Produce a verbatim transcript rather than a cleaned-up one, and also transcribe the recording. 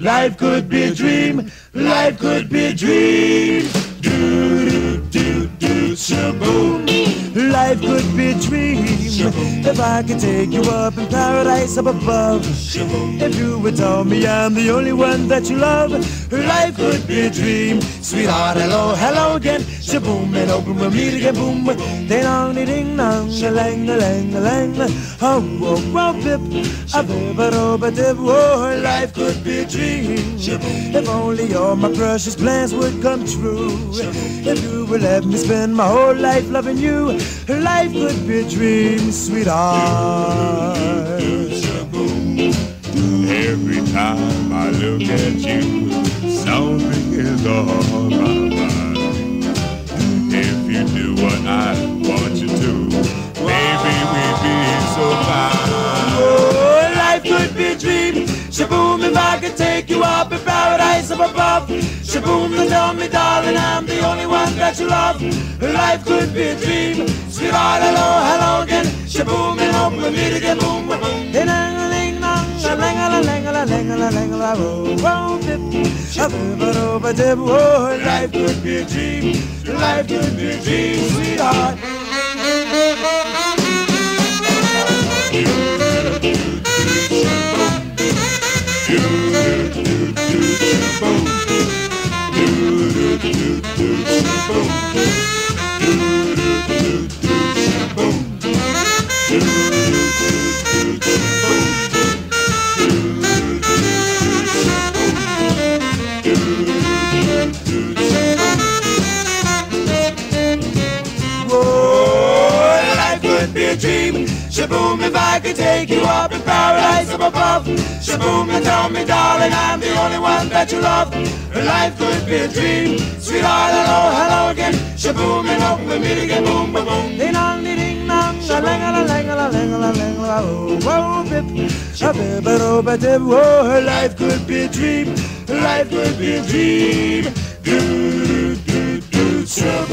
Life could be a dream. Life could be a dream. Do do do do shaboom. Life could be a dream. Shaboom. If I could take you up in paradise up above. Shaboom. If you would tell me I'm the only one that you love. Life could be a dream. Sweetheart, hello, hello again. Shaboom, and open with me to get boom. Ding dong, ding dong, a lang, a lang, a lang. Oh, oh, oh, pip. A bip, a do, a dip. Oh, life could be a dream. If only all my precious plans would come true. If you would let me spend my whole life loving you. Life could be a dream, sweetheart. Every time I look at you, something is on my mind. If you do what I want you to, baby, we'd be so fine. Oh, life could be a dream. Shaboom, if I could take you up in paradise up above. Shaboom, and tell me, darling, I'm the only one that you love. Life could be a dream. Sweetheart, hello, hello again. Shaboom, and hope we meet again. Boom, boom, boom. Ding dong, ding dong, a lang a lang a lang a lang a oh, dip, a bip, a do, a dip. Oh, life could be a dream. Life could be a dream, sweetheart. Shaboom, if I could take you up in paradise up above. Shaboom, and tell me, darling, I'm the only one that you love. Life could be a dream. Sweetheart, hello, hello again. Shaboom, and hope we meet again. Boom, boom, boom. Ding dong, ding dong, a lang a lang a lang a lang a oh, oh, bip, a bip, a do, a dip. Oh, life could be a dream. Life could be a dream. Do do do do.